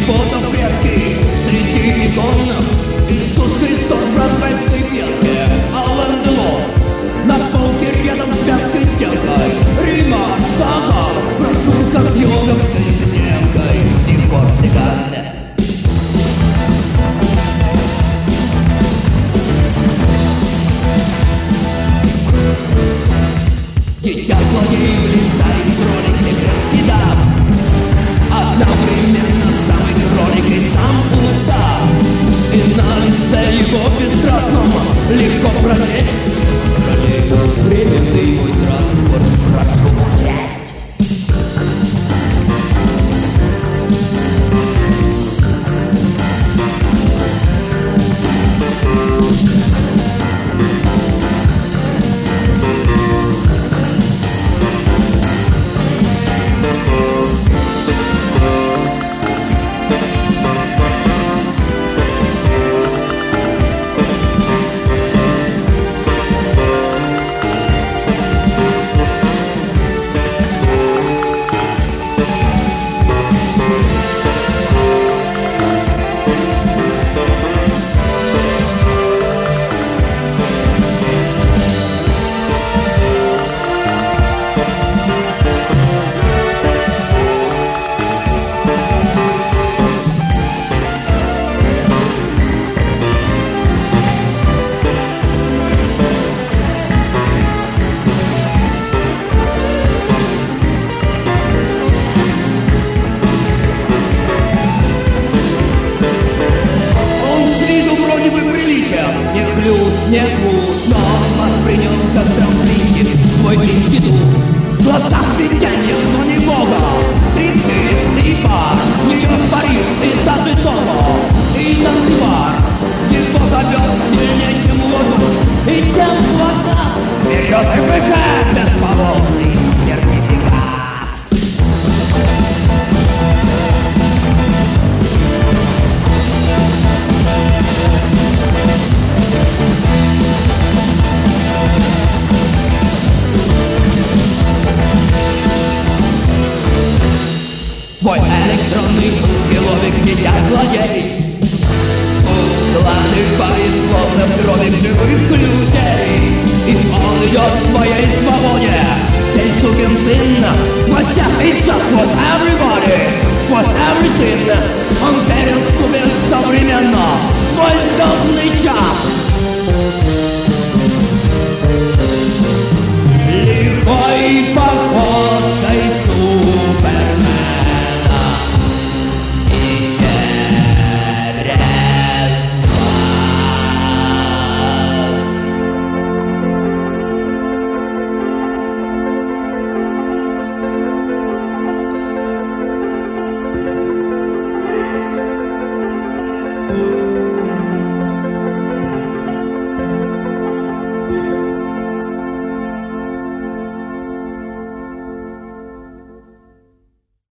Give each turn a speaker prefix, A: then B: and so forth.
A: фото фрески среди икон. Иисус Христос в братской песке, Алан Делон на полке рядом с вязкой стенкой. Рима, Сага, брошюрка с йоговской стенкой и Корсикан. Дитя злодеев летает кролик секретский дам. Одновременно самый кролик и сам удав. И на лице его бесстрастном легко прочесть: троллейбус временный мой транспорт, прошу учесть. Не глуп, но воспринял как трамплин свой институт. В глазах светяние, но не Бога. Стриптиз и бар, Нью-Йорк, Париж и даже Сохо. И Занзибар его зовет сильнее, чем воздух. И тем глаза вперед и выше, бесполосный сертификат. Свой электронный узкий ловик дитя злодей. У главных боит словно в крови живых людей. И он идет к своей свободе. Сей сукин сын, сквозь всех и все, сквозь everybody, сквозь everything. Он верен в клубе современно, свой звездный час. Лихой походкой